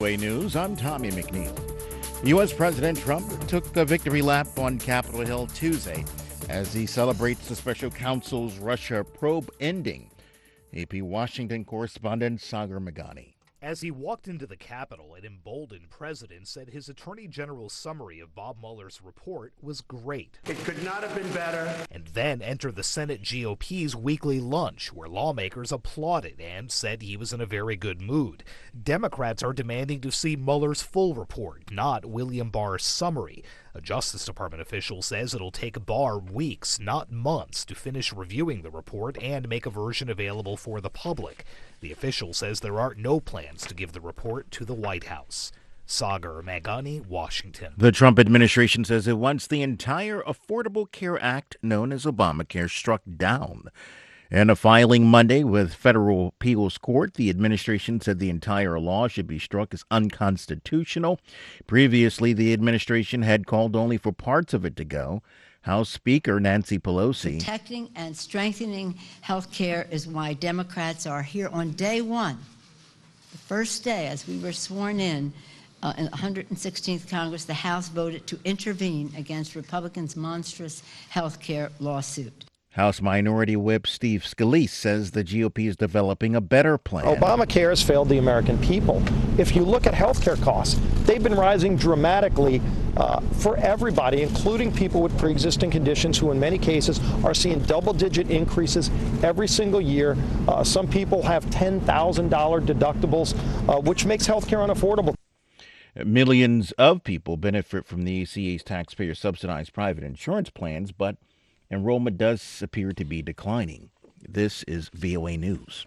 News, I'm Tommy McNeil. U.S. President Trump took a victory lap on Capitol Hill Tuesday as he celebrates the special counsel's Russia probe ending. AP Washington correspondent Sagar Meghani. As he walked into the Capitol, an emboldened president said his Attorney General's summary of Bob Mueller's report was great. It could not have been better. And then entered the Senate GOP's weekly lunch, where lawmakers applauded and said he was in a very good mood. Democrats are demanding to see Mueller's full report, not William Barr's summary. A Justice Department official says it'll take Barr weeks, not months, to finish reviewing the report and make a version available for the public. The official says there are no plans to give the report to the White House. Sagar Meghani, Washington. The Trump administration says it wants the entire Affordable Care Act, known as Obamacare, struck down. In a filing Monday with Federal Appeals Court, the administration said the entire law should be struck as unconstitutional. Previously, the administration had called only for parts of it to go. House Speaker Nancy Pelosi. Protecting and strengthening health care is why Democrats are here on day one, the first day as we were sworn in the 116th Congress. The House voted to intervene against Republicans' monstrous health care lawsuit. House Minority Whip Steve Scalise says the GOP is developing a better plan. Obamacare has failed the American people. If you look at health care costs, they've been rising dramatically for everybody, including people with pre-existing conditions who in many cases are seeing double-digit increases every single year. Some people have $10,000 deductibles, which makes health care unaffordable. Millions of people benefit from the ACA's taxpayer-subsidized private insurance plans, but enrollment does appear to be declining. This is VOA News.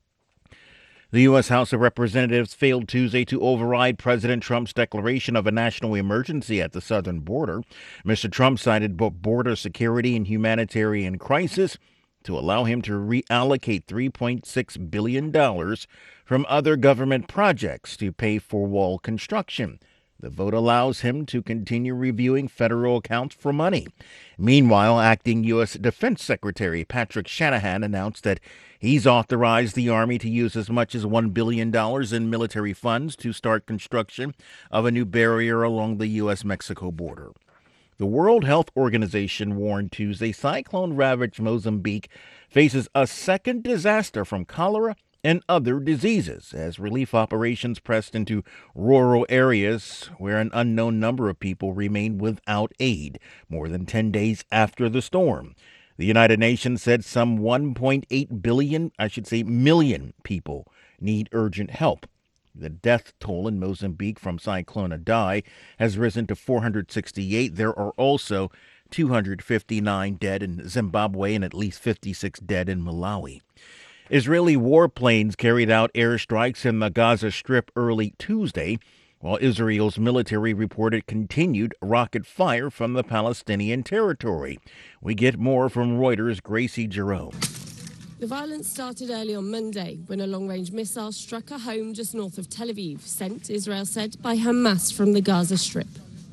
The U.S. House of Representatives failed Tuesday to override President Trump's declaration of a national emergency at the southern border. Mr. Trump cited border security and humanitarian crisis to allow him to reallocate $3.6 billion from other government projects to pay for wall construction. The vote allows him to continue reviewing federal accounts for money. Meanwhile, acting U.S. Defense Secretary Patrick Shanahan announced that he's authorized the Army to use as much as $1 billion in military funds to start construction of a new barrier along the U.S.-Mexico border. The World Health Organization warned Tuesday cyclone-ravaged Mozambique faces a second disaster from cholera and other diseases as relief operations pressed into rural areas where an unknown number of people remain without aid more than 10 days after the storm. The United Nations said some 1.8 million people need urgent help. The death toll in Mozambique from Cyclone Idai has risen to 468. There are also 259 dead in Zimbabwe and at least 56 dead in Malawi. Israeli warplanes carried out airstrikes in the Gaza Strip early Tuesday, while Israel's military reported continued rocket fire from the Palestinian territory. We get more from Reuters' Gracie Jerome. The violence started early on Monday when a long-range missile struck a home just north of Tel Aviv, sent, Israel said, by Hamas from the Gaza Strip.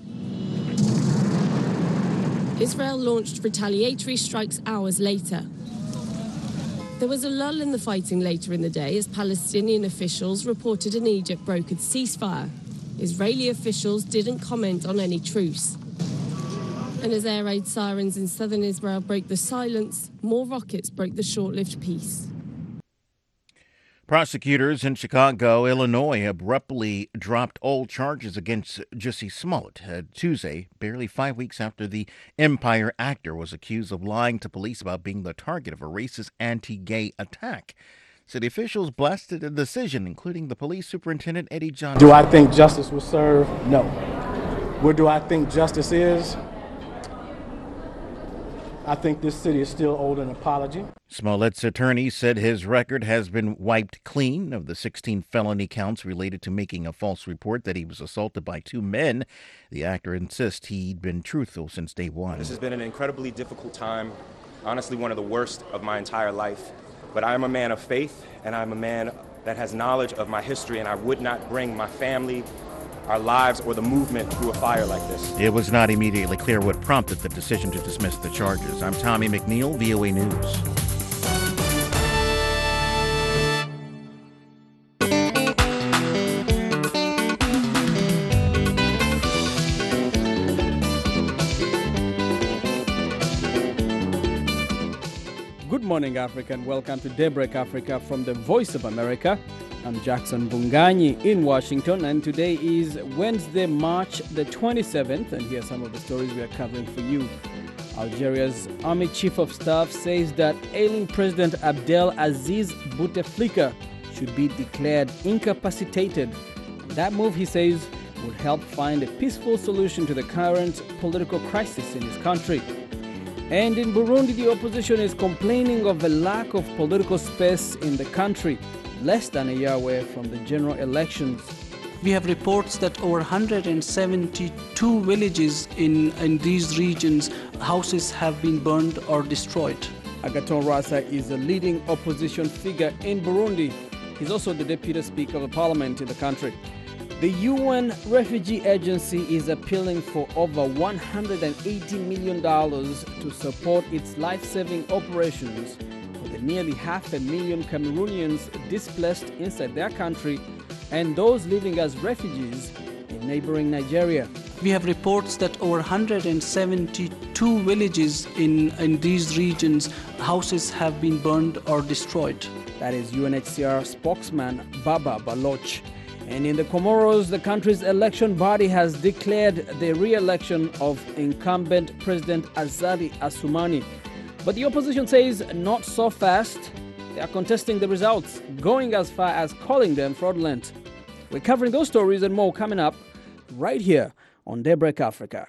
Israel launched retaliatory strikes hours later. There was a lull in the fighting later in the day as Palestinian officials reported an Egypt brokered ceasefire. Israeli officials didn't comment on any truce. And as air raid sirens in southern Israel broke the silence, more rockets broke the short-lived peace. Prosecutors in Chicago, Illinois, abruptly dropped all charges against Jussie Smollett Tuesday, barely 5 weeks after the Empire actor was accused of lying to police about being the target of a racist anti-gay attack. City officials blasted the decision, including the police superintendent, Eddie Johnson. Do I think justice was served? No. Where do I think justice is? I think this city is still owed an apology. Smollett's attorney said his record has been wiped clean of the 16 felony counts related to making a false report that he was assaulted by two men. The actor insists he'd been truthful since day one. This has been an incredibly difficult time, honestly one of the worst of my entire life. But I am a man of faith, and I'm a man that has knowledge of my history, and I would not bring my family, our lives, or the movement through a fire like this. It was not immediately clear what prompted the decision to dismiss the charges. I'm Tommy McNeil, VOA News. morning, Africa, and welcome to Daybreak Africa from the Voice of America. I'm Jackson Bunganyi in Washington, and today is Wednesday, March the 27th, and here are some of the stories we are covering for you. Algeria's Army Chief of Staff says that ailing President Abdel Aziz Bouteflika should be declared incapacitated. That move, he says, would help find a peaceful solution to the current political crisis in his country. And in Burundi, the opposition is complaining of a lack of political space in the country, less than a year away from the general elections. We have reports that over 172 villages in these regions, houses have been burned or destroyed. Agathon Rwasa is a leading opposition figure in Burundi. He's also the Deputy Speaker of the Parliament in the country. The UN Refugee Agency is appealing for over $180 million to support its life-saving operations for the nearly 500,000 Cameroonians displaced inside their country and those living as refugees in neighboring Nigeria. We have reports that over 172 villages in these regions, houses have been burned or destroyed. That is UNHCR spokesman Baba Baloch. And in the Comoros, the country's election body has declared the re-election of incumbent President Azali Assoumani. But the opposition says not so fast. They are contesting the results, going as far as calling them fraudulent. We're covering those stories and more coming up right here on Daybreak Africa.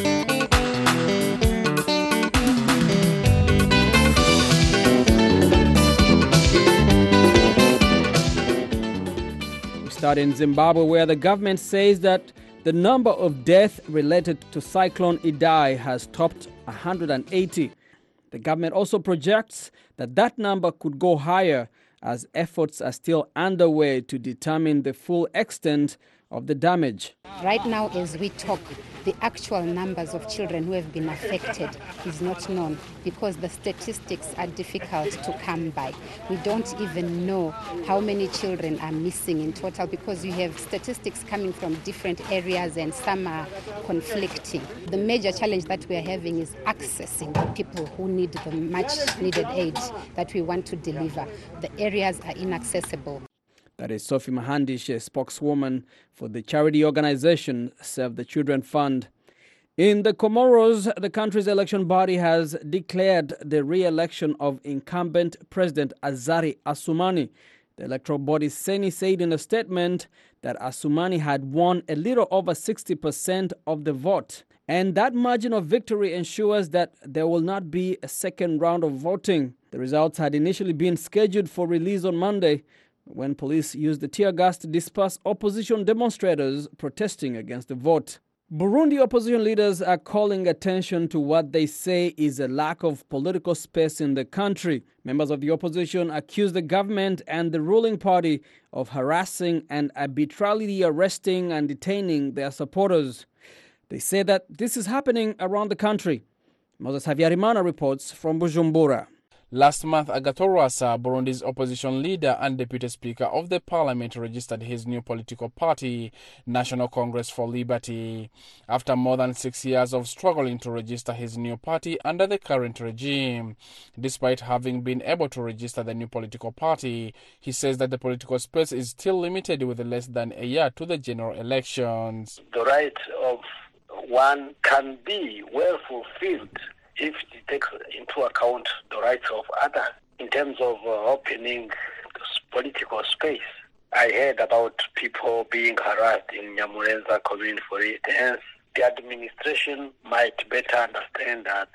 Start in Zimbabwe, where the government says that the number of deaths related to Cyclone Idai has topped 180. The government also projects that that number could go higher as efforts are still underway to determine the full extent of the damage. Right now, as we talk, the actual numbers of children who have been affected is not known because the statistics are difficult to come by. We don't even know how many children are missing in total because you have statistics coming from different areas and some are conflicting. The major challenge that we are having is accessing the people who need the much needed aid that we want to deliver. The areas are inaccessible. That is Sophie Mahandish, a spokeswoman for the charity organization Save the Children Fund. In the Comoros, the country's election body has declared the re-election of incumbent President Azali Assoumani. The electoral body Seni said in a statement that Assoumani had won a little over 60% of the vote. And that margin of victory ensures that there will not be a second round of voting. The results had initially been scheduled for release on Monday, when police used the tear gas to disperse opposition demonstrators protesting against the vote. Burundi opposition leaders are calling attention to what they say is a lack of political space in the country. Members of the opposition accuse the government and the ruling party of harassing and arbitrarily arresting and detaining their supporters. They say that this is happening around the country. Moses Havyarimana reports from Bujumbura. Last month, Agathon Rwasa, Burundi's opposition leader and deputy speaker of the parliament, registered his new political party, National Congress for Liberty. After more than 6 years of struggling to register his new party under the current regime, despite having been able to register the new political party, he says that the political space is still limited with less than a year to the general elections. The right of one can be well fulfilled if it takes into account the rights of others in terms of opening this political space. I heard about people being harassed in Nyamurenza community for instance. The administration might better understand that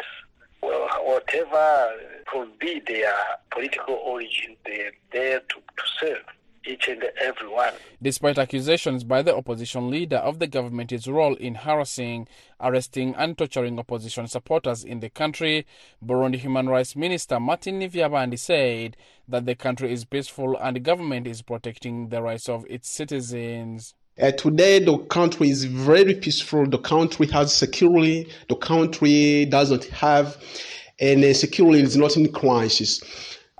whatever could be their political origin, they're there to serve each and every one. Despite accusations by the opposition leader of the government's role in harassing, arresting and torturing opposition supporters in the country, Burundi Human Rights Minister Martin Nivyabandi said that the country is peaceful and the government is protecting the rights of its citizens. Today, the country is very peaceful. The country has security. The country doesn't have, and security is not in crisis.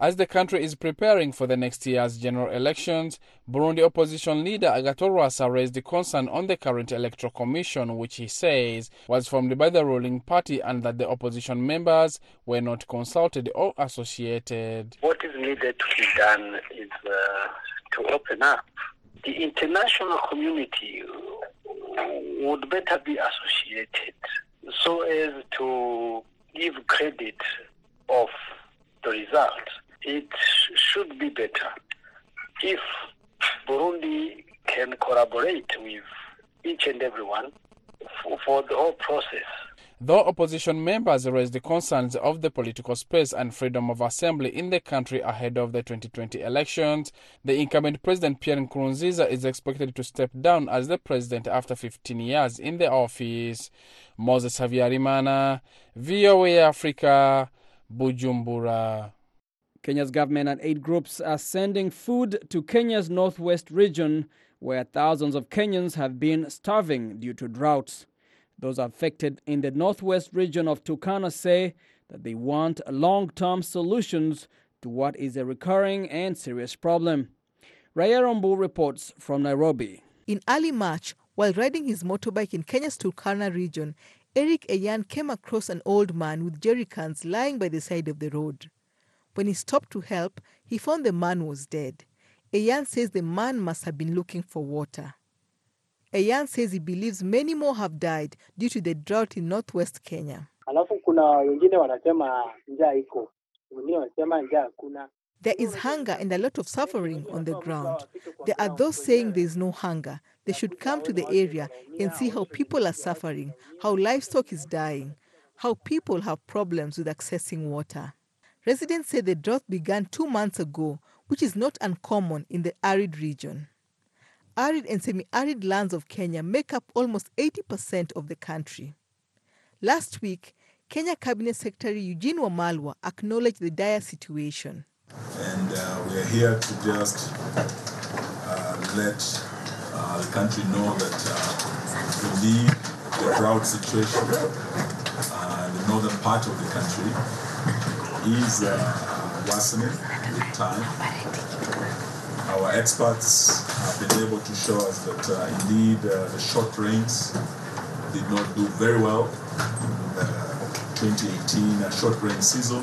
As the country is preparing for the next year's general elections, Burundi opposition leader Agathon Rwasa raised the concern on the current electoral commission, which he says was formed by the ruling party and that the opposition members were not consulted or associated. What is needed to be done is to open up. The international community would better be associated so as to give credit of the result. It should be better if Burundi can collaborate with each and everyone for the whole process. Though opposition members raised the concerns of the political space and freedom of assembly in the country ahead of the 2020 elections, the incumbent President Pierre Nkurunziza is expected to step down as the president after 15 years in the office. Moses Havyarimana, VOA Africa, Bujumbura. Kenya's government and aid groups are sending food to Kenya's northwest region, where thousands of Kenyans have been starving due to droughts. Those affected in the northwest region of Turkana say that they want long-term solutions to what is a recurring and serious problem. Raya Rombu reports from Nairobi. In early March, while riding his motorbike in Kenya's Turkana region, Eric Eyan came across an old man with jerry cans lying by the side of the road. When he stopped to help, he found the man was dead. Eyan says the man must have been looking for water. Eyan says he believes many more have died due to the drought in northwest Kenya. There is hunger and a lot of suffering on the ground. There are those saying there is no hunger. They should come to the area and see how people are suffering, how livestock is dying, how people have problems with accessing water. Residents say the drought began 2 months ago, which is not uncommon in the arid region. Arid and semi-arid lands of Kenya make up almost 80% of the country. Last week, Kenya Cabinet Secretary Eugene Wamalwa acknowledged the dire situation. And we are here to just let the country know that indeed the drought situation in the northern part of the country is worsening with time. Our experts have been able to show us that indeed the short rains did not do very well in the 2018 short rain season.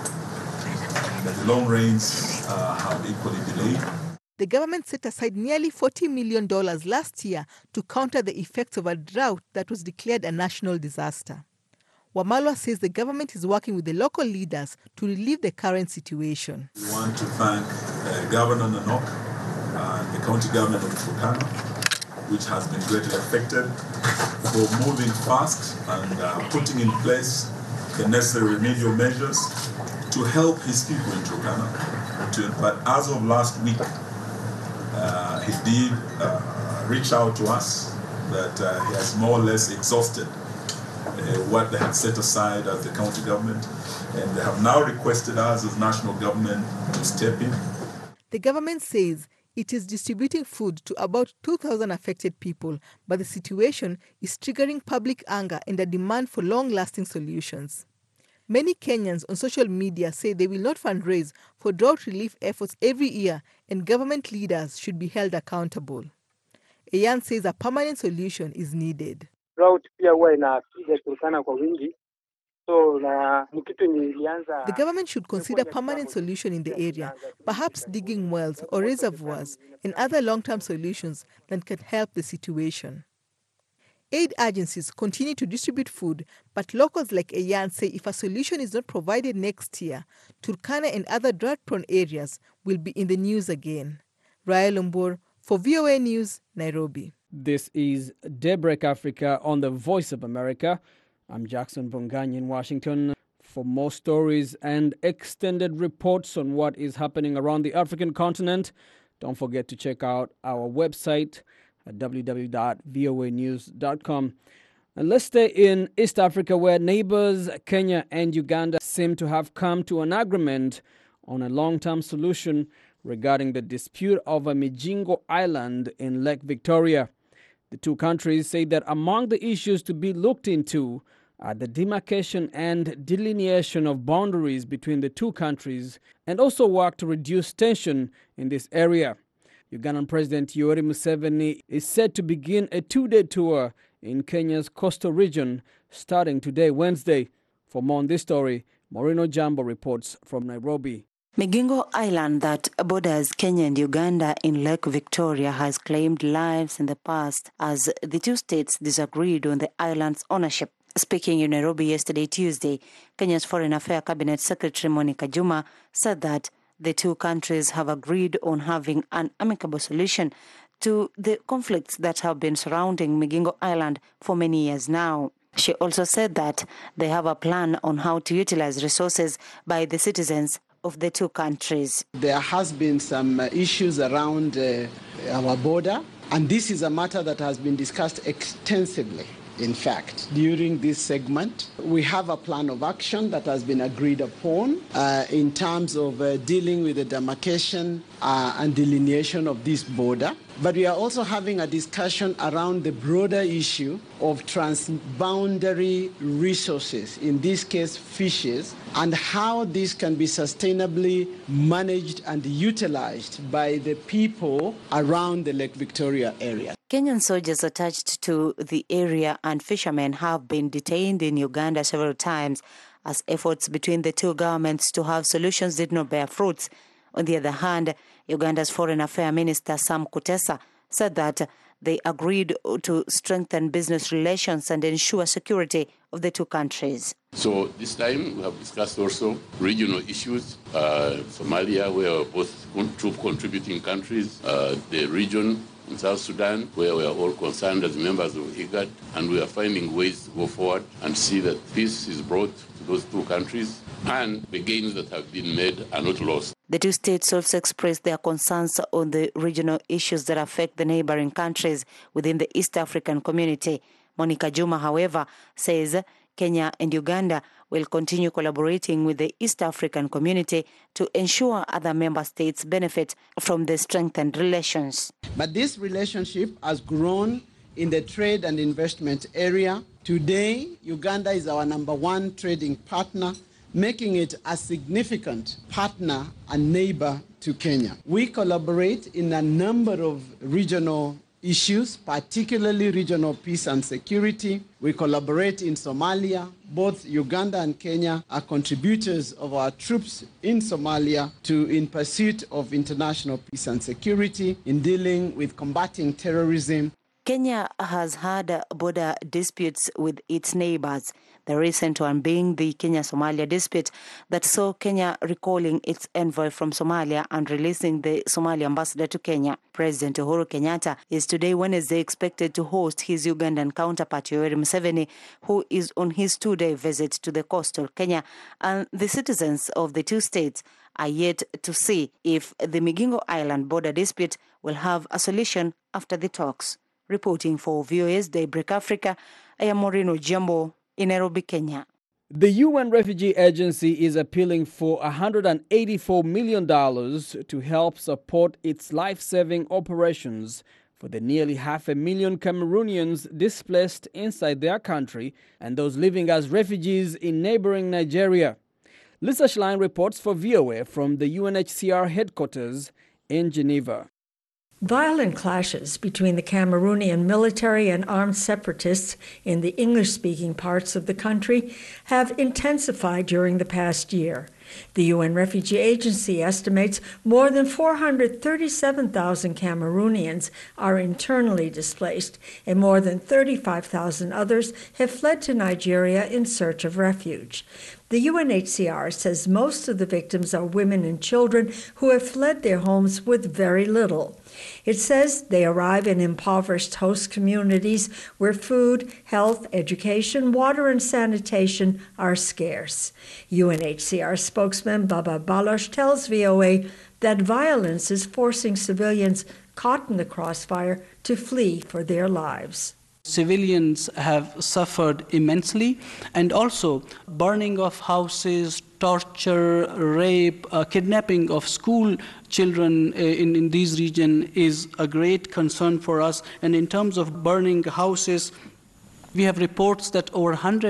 The long rains have equally delayed. The government set aside nearly $40 million last year to counter the effects of a drought that was declared a national disaster. Wamalwa says the government is working with the local leaders to relieve the current situation. We want to thank Governor Nanok and the county government of Turkana, which has been greatly affected, for moving fast and putting in place the necessary remedial measures to help his people in Turkana. But as of last week, he did reach out to us that he has more or less exhausted what they had set aside as the county government, and they have now requested us as national government to step in. The government says it is distributing food to about 2,000 affected people, but the situation is triggering public anger and a demand for long-lasting solutions. Many Kenyans on social media say they will not fundraise for drought relief efforts every year, and government leaders should be held accountable. Eyan says a permanent solution is needed. Drought pia huwa inapiga Turkana kwa wingi. So ni kitu nilianza. The government should consider permanent solution in the area, perhaps digging wells or reservoirs and other long-term solutions that can help the situation. Aid agencies continue to distribute food, but locals like Eyan say if a solution is not provided next year, Turkana and other drought-prone areas will be in the news again. Raya Lumbur for VOA News, Nairobi. This is Daybreak Africa on the Voice of America. I'm Jackson Bongani in Washington. For more stories and extended reports on what is happening around the African continent, don't forget to check out our website at www.voanews.com. And let's stay in East Africa, where neighbors Kenya and Uganda seem to have come to an agreement on a long-term solution regarding the dispute over Mijingo Island in Lake Victoria. The two countries say that among the issues to be looked into at the demarcation and delineation of boundaries between the two countries and also work to reduce tension in this area. Ugandan President Yoweri Museveni is set to begin a 2-day tour in Kenya's coastal region starting today, Wednesday. For more on this story, Maureen Ojambo reports from Nairobi. Migingo Island, that borders Kenya and Uganda in Lake Victoria, has claimed lives in the past as the two states disagreed on the island's ownership. Speaking in Nairobi yesterday, Tuesday, Kenya's Foreign Affairs Cabinet Secretary Monica Juma said that the two countries have agreed on having an amicable solution to the conflicts that have been surrounding Migingo Island for many years now. She also said that they have a plan on how to utilize resources by the citizens of the two countries. There has been some issues around our border, and this is a matter that has been discussed extensively. In fact, during this segment, we have a plan of action that has been agreed upon in terms of dealing with the demarcation and delineation of this border. But we are also having a discussion around the broader issue of transboundary resources, in this case fishes, and how this can be sustainably managed and utilized by the people around the Lake Victoria area. Kenyan soldiers attached to the area and fishermen have been detained in Uganda several times as efforts between the two governments to have solutions did not bear fruits. On the other hand, Uganda's Foreign Affairs Minister Sam Kutesa said that they agreed to strengthen business relations and ensure security of the two countries. So this time we have discussed also regional issues, Somalia, where both troop contributing countries, the region in South Sudan, where we are all concerned as members of IGAD, and we are finding ways to go forward and see that peace is brought to those two countries and the gains that have been made are not lost. The two states also expressed their concerns on the regional issues that affect the neighboring countries within the East African community. Monica Juma, however, says Kenya and Uganda will continue collaborating with the East African community to ensure other member states benefit from the strengthened relations. But this relationship has grown in the trade and investment area. Today, Uganda is our #1 trading partner, making it a significant partner and neighbor to Kenya. We collaborate in a number of regional issues, particularly regional peace and security. We collaborate in Somalia. Both Uganda and Kenya are contributors of our troops in Somalia in pursuit of international peace and security, in dealing with combating terrorism. Kenya has had border disputes with its neighbors, the recent one being the Kenya-Somalia dispute that saw Kenya recalling its envoy from Somalia and releasing the Somali ambassador to Kenya. President Uhuru Kenyatta is today, Wednesday, expected to host his Ugandan counterpart Yoweri Museveni, who is on his 2-day visit to the coastal Kenya, and the citizens of the two states are yet to see if the Migingo Island border dispute will have a solution after the talks. Reporting for VOA's Daybreak Africa, I am Maureen Ojambo in Nairobi, Kenya. The UN Refugee Agency is appealing for $184 million to help support its life-saving operations for the nearly 500,000 Cameroonians displaced inside their country and those living as refugees in neighboring Nigeria. Lisa Schlein reports for VOA from the UNHCR headquarters in Geneva. Violent clashes between the Cameroonian military and armed separatists in the English-speaking parts of the country have intensified during the past year. The UN Refugee Agency estimates more than 437,000 Cameroonians are internally displaced, and more than 35,000 others have fled to Nigeria in search of refuge. The UNHCR says most of the victims are women and children who have fled their homes with very little. It says they arrive in impoverished host communities where food, health, education, water, and sanitation are scarce. UNHCR spokesman Baba Baloch tells VOA that violence is forcing civilians caught in the crossfire to flee for their lives. Civilians have suffered immensely, and also burning of houses, torture, rape, kidnapping of school children in this region is a great concern for us. And in terms of burning houses, We have reports that over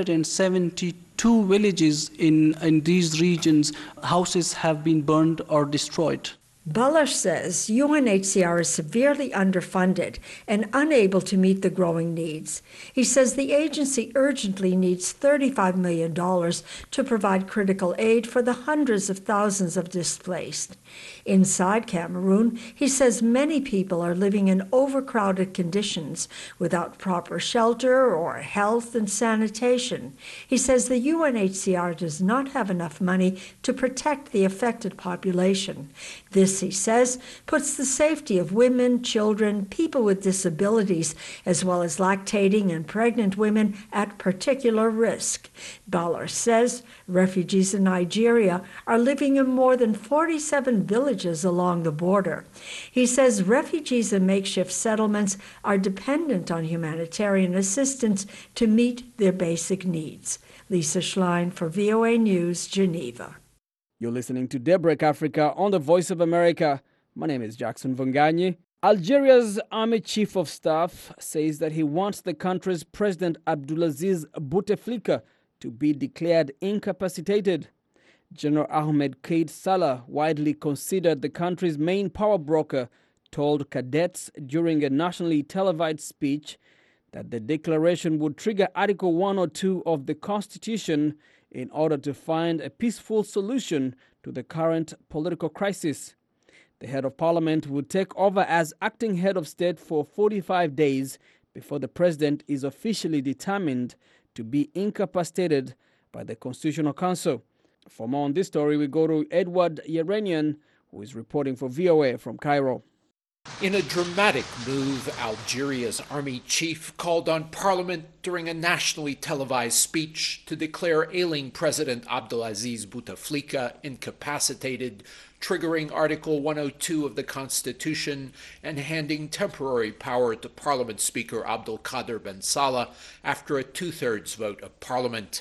172 villages in these regions, houses have been burned or destroyed. Balash says UNHCR is severely underfunded and unable to meet the growing needs. He says the agency urgently needs $35 million to provide critical aid for the hundreds of thousands of displaced. Inside Cameroon, he says many people are living in overcrowded conditions without proper shelter or health and sanitation. He says the UNHCR does not have enough money to protect the affected population. This, he says, puts the safety of women, children, people with disabilities, as well as lactating and pregnant women at particular risk. Ballar says refugees in Nigeria are living in more than 47 villages along the border. He says refugees in makeshift settlements are dependent on humanitarian assistance to meet their basic needs. Lisa Schlein for VOA News, Geneva. You're listening to Daybreak Africa on the Voice of America. My name is Jackson Vunganyi. Algeria's Army Chief of Staff says that he wants the country's President Abdulaziz Bouteflika to be declared incapacitated. General Ahmed Kaid Salah, widely considered the country's main power broker, told cadets during a nationally televised speech that the declaration would trigger Article 102 of the Constitution in order to find a peaceful solution to the current political crisis. The head of parliament would take over as acting head of state for 45 days before the president is officially determined to be incapacitated by the Constitutional Council. For more on this story, we go to Edward Yeranian, who is reporting for VOA from Cairo. In a dramatic move, Algeria's army chief called on parliament during a nationally televised speech to declare ailing President Abdelaziz Bouteflika incapacitated, triggering Article 102 of the Constitution and handing temporary power to Parliament Speaker Abdelkader Ben Salah after a two-thirds vote of parliament.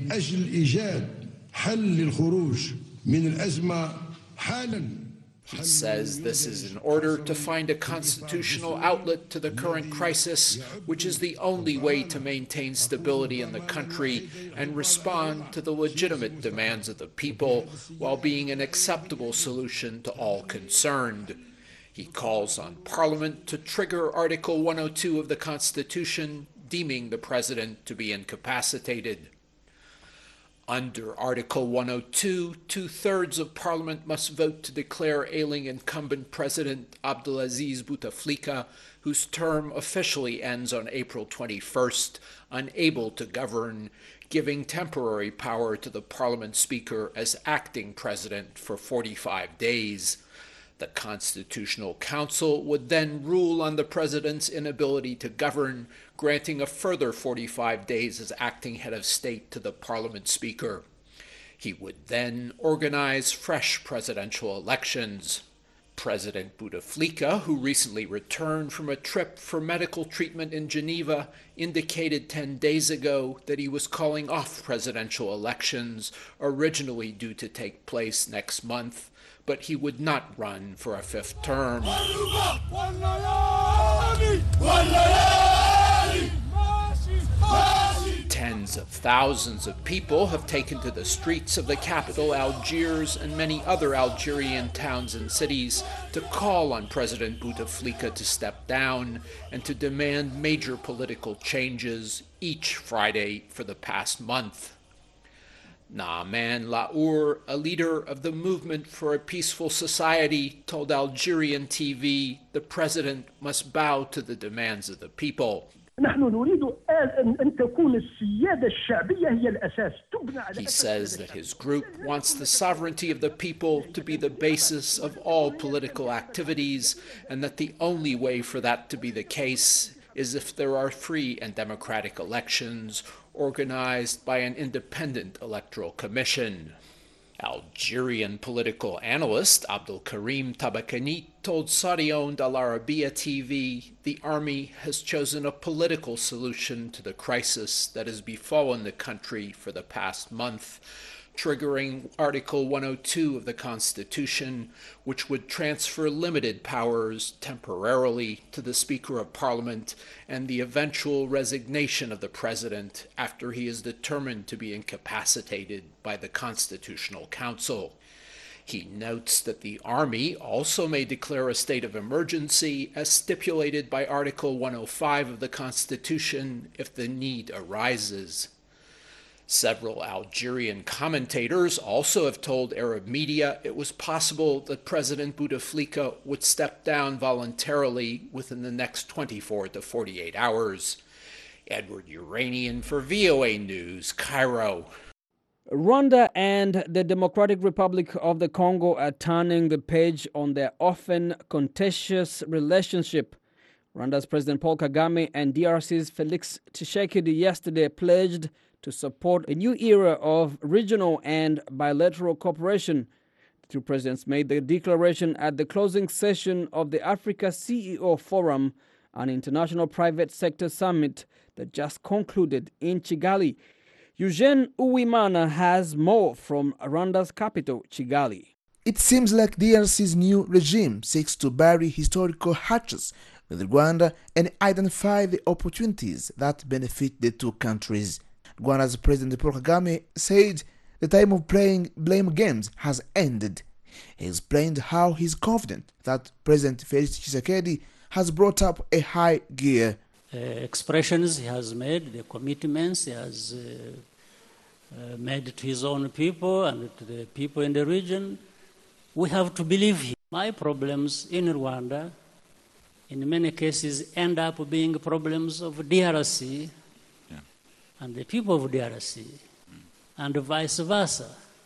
He says this is in order to find a constitutional outlet to the current crisis, which is the only way to maintain stability in the country and respond to the legitimate demands of the people while being an acceptable solution to all concerned. He calls on Parliament to trigger Article 102 of the Constitution, deeming the president to be incapacitated. Under Article 102, two-thirds of Parliament must vote to declare ailing incumbent President Abdelaziz Bouteflika, whose term officially ends on April 21st, unable to govern, giving temporary power to the Parliament Speaker as acting president for 45 days. The Constitutional Council would then rule on the president's inability to govern, granting a further 45 days as acting head of state to the Parliament Speaker. He would then organize fresh presidential elections. President Bouteflika, who recently returned from a trip for medical treatment in Geneva, indicated 10 days ago that he was calling off presidential elections, originally due to take place next month, but he would not run for a fifth term. Tens of thousands of people have taken to the streets of the capital, Algiers, and many other Algerian towns and cities to call on President Bouteflika to step down and to demand major political changes each Friday for the past month. Naaman Laour, a leader of the Movement for a Peaceful Society, told Algerian TV the president must bow to the demands of the people. He says that his group wants the sovereignty of the people to be the basis of all political activities, and that the only way for that to be the case is if there are free and democratic elections organized by an independent electoral commission. Algerian political analyst Abdul Karim Tabakani told Saudi-owned Al Arabiya TV the army has chosen a political solution to the crisis that has befallen the country for the past month, triggering Article 102 of the Constitution, which would transfer limited powers temporarily to the Speaker of Parliament and the eventual resignation of the President after he is determined to be incapacitated by the Constitutional Council. He notes that the Army also may declare a state of emergency as stipulated by Article 105 of the Constitution if the need arises. Several Algerian commentators also have told Arab media it was possible that President Bouteflika would step down voluntarily within the next 24 to 48 hours. Edward Uranian for VOA News, Cairo. Rwanda and the Democratic Republic of the Congo are turning the page on their often contentious relationship. Rwanda's President Paul Kagame and DRC's Felix Tshisekedi yesterday pledged to support a new era of regional and bilateral cooperation. The two presidents made the declaration at the closing session of the Africa CEO Forum, an international private sector summit that just concluded in Kigali. Eugene Uwimana has more from Rwanda's capital, Kigali. It seems like DRC's new regime seeks to bury historical hatches with Rwanda and identify the opportunities that benefit the two countries. Rwanda's President Paul Kagame said the time of playing blame games has ended. He explained how he's confident that President Felix Tshisekedi has brought up a high gear. Expressions he has made, the commitments he has made to his own people and to the people in the region, we have to believe him. My problems in Rwanda, in many cases, end up being problems of DRC and the people of DRC, and vice versa.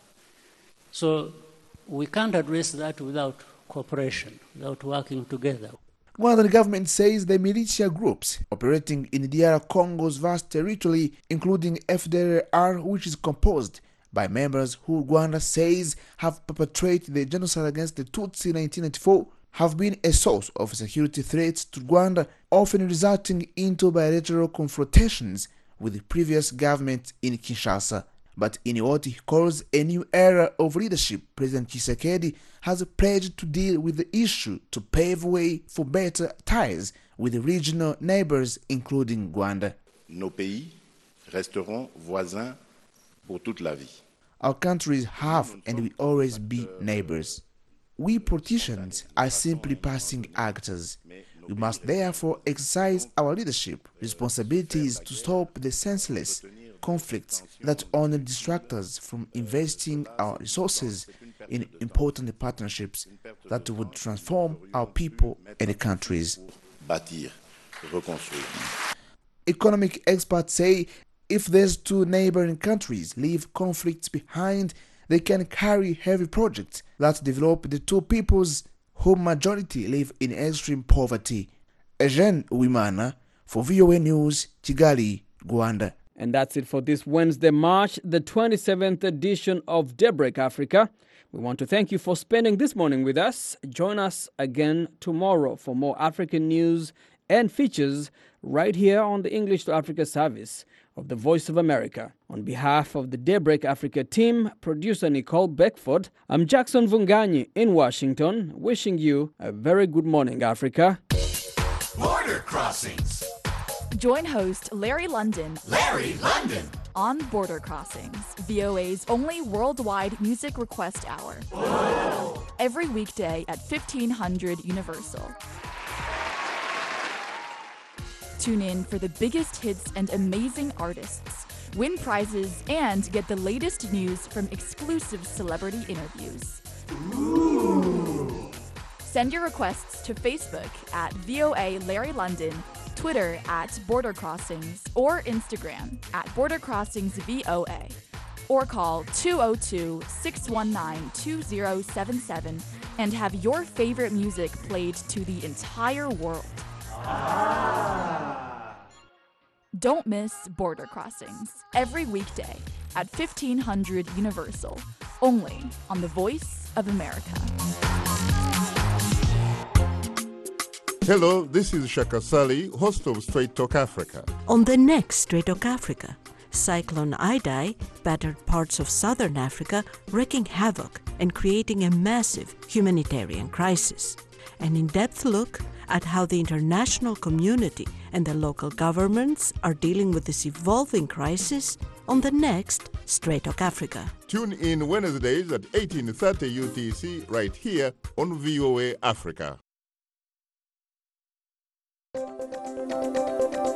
So we can't address that without cooperation, without working together. Rwandan government says the militia groups operating in DR Congo's vast territory, including FDLR, which is composed by members who Rwanda says have perpetrated the genocide against the Tutsi in 1994, have been a source of security threats to Rwanda, often resulting into bilateral confrontations with the previous government in Kinshasa. But in what he calls a new era of leadership, President Tshisekedi has pledged to deal with the issue to pave way for better ties with the regional neighbors, including Rwanda. Nos pays resteront voisins pour toute la vie. Our countries have and will always be neighbors. We politicians are simply passing actors. We must therefore exercise our leadership responsibilities to stop the senseless conflicts that only distract us from investing our resources in important partnerships that would transform our people and the countries. Bâtir, reconstruire. Economic experts say if these two neighboring countries leave conflicts behind, they can carry heavy projects that develop the two peoples whose majority live in extreme poverty. Eugene Uwimana for VOA News, Kigali, Rwanda. And that's it for this Wednesday, March the 27th edition of Daybreak Africa. We want to thank you for spending this morning with us. Join us again tomorrow for more African news and features right here on the English to Africa service of the Voice of America. On behalf of the Daybreak Africa team, producer Nicole Beckford, I'm Jackson Vunganyi in Washington, wishing you a very good morning, Africa. Border Crossings. Join host Larry London on Border Crossings, VOA's only worldwide music request hour. Whoa. Every weekday at 1500 Universal. Tune in for the biggest hits and amazing artists, win prizes, and get the latest news from exclusive celebrity interviews. Ooh. Send your requests to Facebook at VOA Larry London, Twitter at Border Crossings, or Instagram at Border Crossings VOA, or call 202-619-2077 and have your favorite music played to the entire world. Don't miss Border Crossings every weekday at 1500 Universal, only on the Voice of America. Hello, this is Shaka Sali, host of Straight Talk Africa. On the next Straight Talk Africa, Cyclone Idai battered parts of southern Africa, wreaking havoc and creating a massive humanitarian crisis. An in-depth look at how the international community and the local governments are dealing with this evolving crisis on the next Straight Talk Africa. Tune in Wednesdays at 18:30 UTC right here on VOA Africa.